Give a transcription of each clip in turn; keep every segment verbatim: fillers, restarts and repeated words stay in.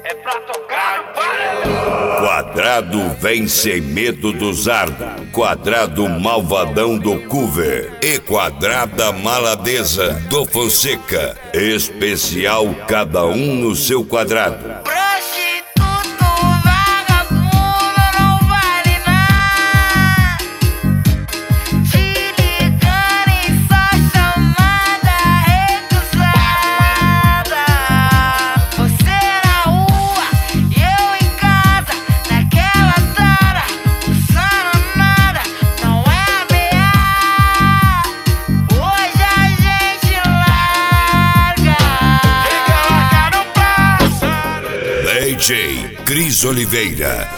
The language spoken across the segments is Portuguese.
É pra tocar no paredão. Quadrado vem sem medo do Zardo. Quadrado malvadão do Cover. E quadrada maladeza do Fonseca. Especial cada um no seu quadrado. D J Cris Oliveira.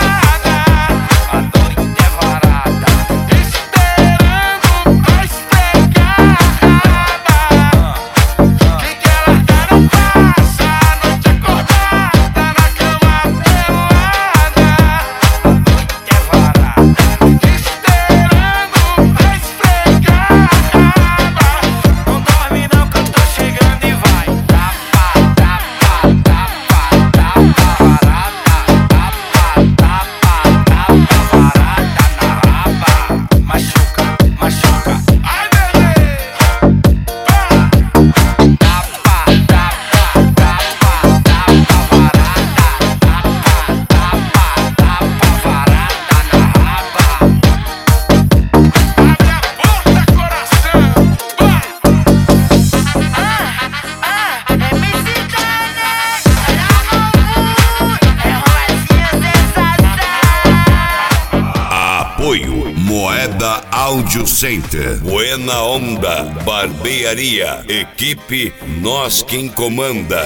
Apoio Moeda Audio Center, Buena Onda, Barbearia, equipe Nós Quem Comanda.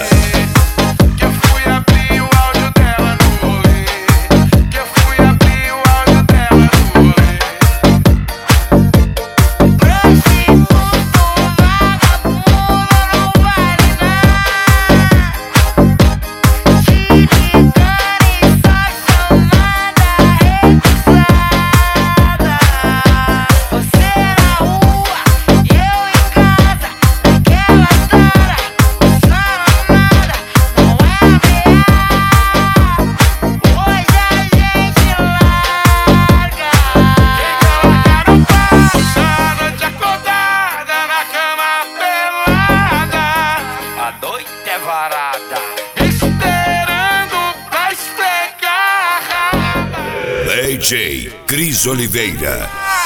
D J Cris Oliveira.